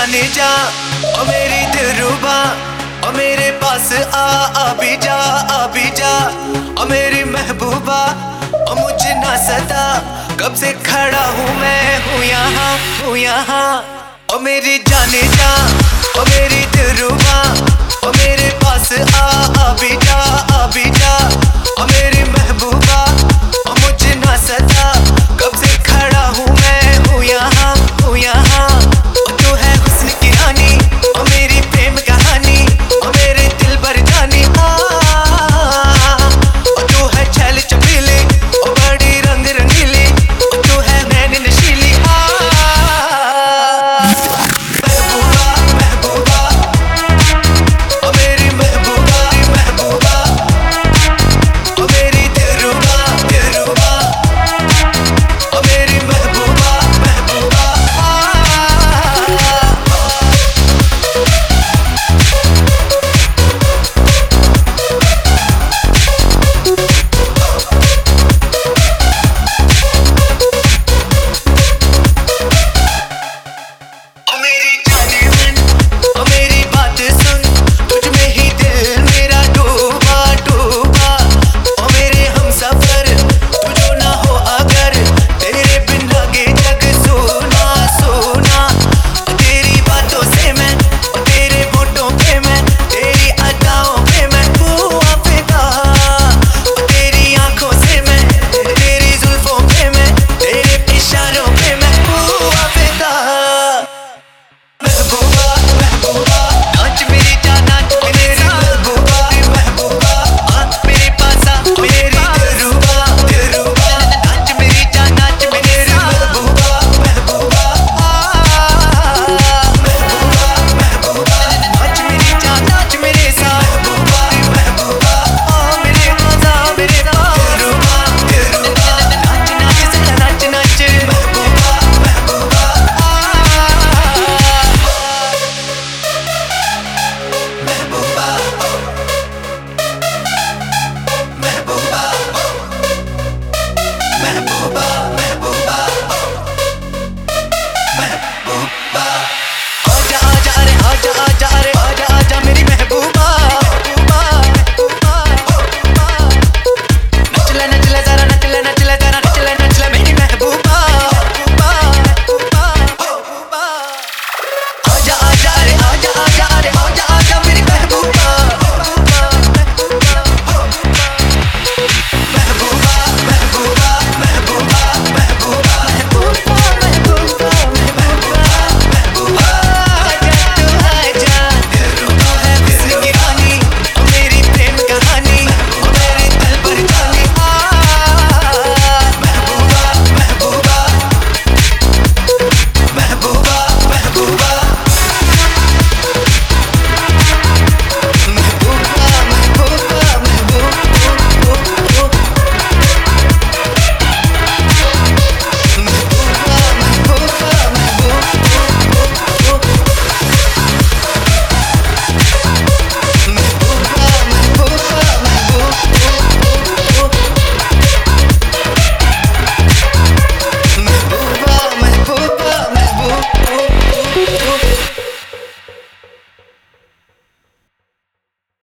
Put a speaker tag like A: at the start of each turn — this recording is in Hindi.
A: जाने जा, ओ मेरी दिलरुबा, ओ मेरे पास आ अभी जा, अभी जा, ओ मेरी महबूबा, ओ मुझे ना सता, कब से खड़ा हूँ मैं, हूँ यहाँ, ओ मेरी जाने जा, ओ मेरी दिलरुबा, ओ मेरे पास आ अभी जा, अभी जा, ओ मेरी महबूबा, ओ मुझे ना सता, कब से खड़ा हूँ मैं, हूँ यहाँ, ओ तू है हुस्न की रानी, ओ मेरी प्रेम कहानी, ओ मेरे दिल भर जानी, ओ तू है छैल चबीली, ओ बड़ी रंग रंगीली, ओ तू है नैन नशीली, महबूबा, महबूबा, ओ मेरी महबूबा, महबूबा, ओ मेरी दिलरुबा, दिलरुबा, ओ मेरी महबूबा, महबूबा। ओ मेरी जाने मन, ओ मेरी बात सुन, तुझ में ही दिल मेरा डूबा, डूबा, ओ मेरे हमसफर, तू जो ना हो अगर, तेरे बिन लगे जग सोना, सोना, तेरी बातों से मैं, तेरे होठों पे मैं, तेरी अदाओं पे मैं हुआ फिदा, तेरी आंखों से मैं, तेरी जुल्फों पे मैं, तेरे इशारों पे मैं हुआ फिदा। महबूबा, महबूबा, नाच मेरी जान, नाच मेरी महबूबा, महबूबा, आ मेरे पास आ, मेरी दिलरुबा, दिलरुबा, नाच मेरी जान, नाच मेरी महबूबा, महबूबा, महबूबा, महबूबा, नाच मेरी जान, नाच मेरे साथ, महबूबा, महबूबा, आ मेरे पास आ, मेरे दिलरुबा, दिलरुबा, नाच नाच सदा नाच नाच, महबूबा, महबूबा, महबूबा, महबूबा, महबूबा, महबूबा, महबूबा, आजा आजा रे, आजा आजा रे,